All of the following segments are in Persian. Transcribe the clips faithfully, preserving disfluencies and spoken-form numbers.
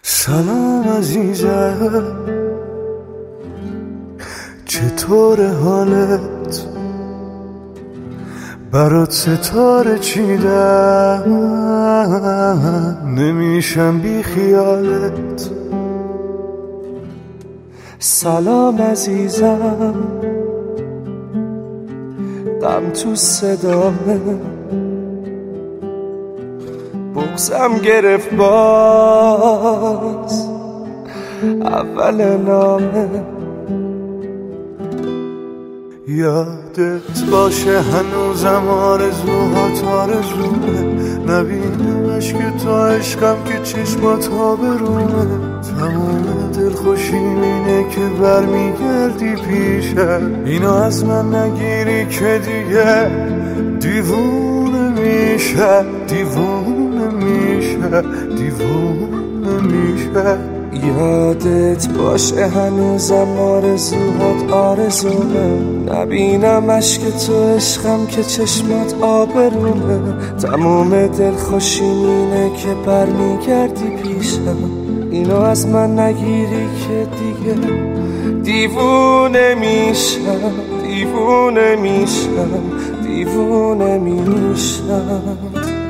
سلام عزیزم، چطور حالت؟ برات ستاره چیدم، نمیشم بی خیالت. سلام عزیزم، غم تو صدامه، بغزم گرفت باز اول نامه. یادت باشه هنوزم آرزوهات آرزومه، نبینمش که تو عشقم که چشمات آبرومه. تمام دلخوشیم اینه که برمیگردی پیشم، اینو از من نگیری که دیگه دیوونه میشه، دیوونه میشه، دیوونه میشه. یادت باشه هنوزم آرزوهات آرزومه، نبینمش که تو عشقم که چشمات آبرومه. تموم دلخوشیم اینه که برمیگردی پیشم، اینو از من نگیری که دیگه دیوونه میشم، دیوونه میشم، دیوونه میشم.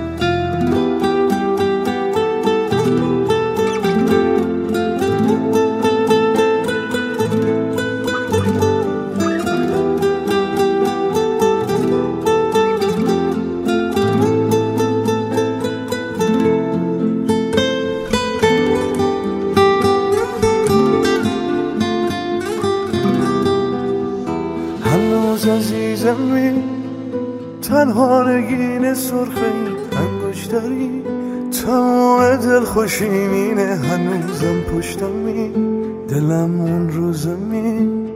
هنوز عزیزمی، تنها نگین سرخ این انگشتری، تمام دلخوشیم اینه هنوزم پشتمی، دلم اون رو زمین.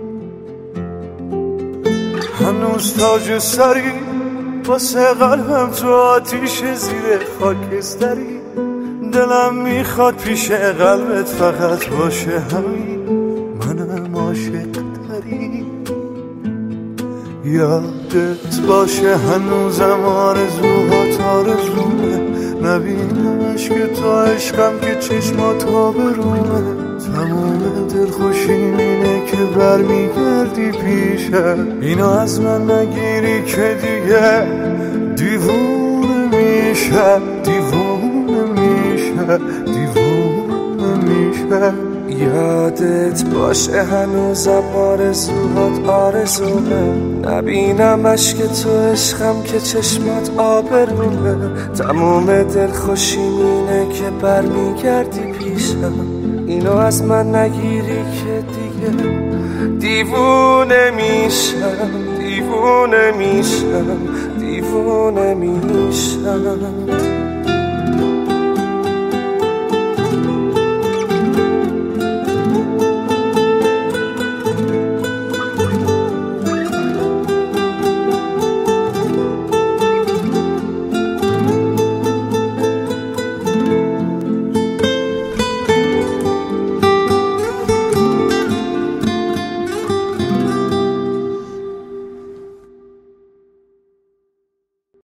هنوز تاج سری واسه قلبم تو آتیش زیر خاکستری، دلم میخواد پیش قلبت فقط باشه همین، منم عاشق تری. یادت باشه هنوزم آرزوهات آرزومه، نبینمش که تو عشقم که چشمات آبرومه. تمام دلخوشیم اینه که برمیگردی پیشم، اینو از من نگیری که دیگه دیوونه میشه، دیوونه میشه، دیوونه میشه. یادت باشه هنوزم آرزوهات آرزومه، نبینمش که تو عشقم که چشمات آبرومه. تموم دلخوشیم اینه که برمیگردی پیشم، اینو از من نگیری که دیگه دیوونه میشم، دیوونه میشم، دیوونه میشم.